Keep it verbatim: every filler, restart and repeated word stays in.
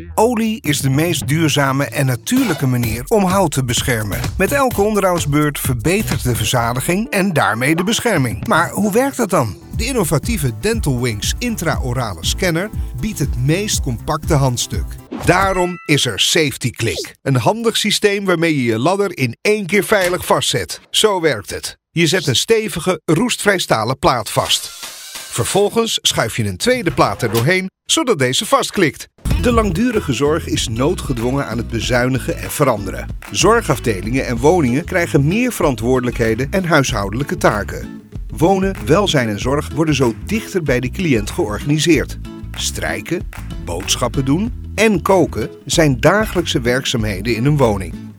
Olie is de meest duurzame en natuurlijke manier om hout te beschermen. Met elke onderhoudsbeurt verbetert de verzadiging en daarmee de bescherming. Maar hoe werkt dat dan? De innovatieve Dental Wings intraorale scanner biedt het meest compacte handstuk. Daarom is er Safety Click. Een handig systeem waarmee je je ladder in één keer veilig vastzet. Zo werkt het. Je zet een stevige, roestvrij stalen plaat vast. Vervolgens schuif je een tweede plaat er doorheen, zodat deze vastklikt. De langdurige zorg is noodgedwongen aan het bezuinigen en veranderen. Zorgafdelingen en woningen krijgen meer verantwoordelijkheden en huishoudelijke taken. Wonen, welzijn en zorg worden zo dichter bij de cliënt georganiseerd. Strijken, boodschappen doen en koken zijn dagelijkse werkzaamheden in een woning.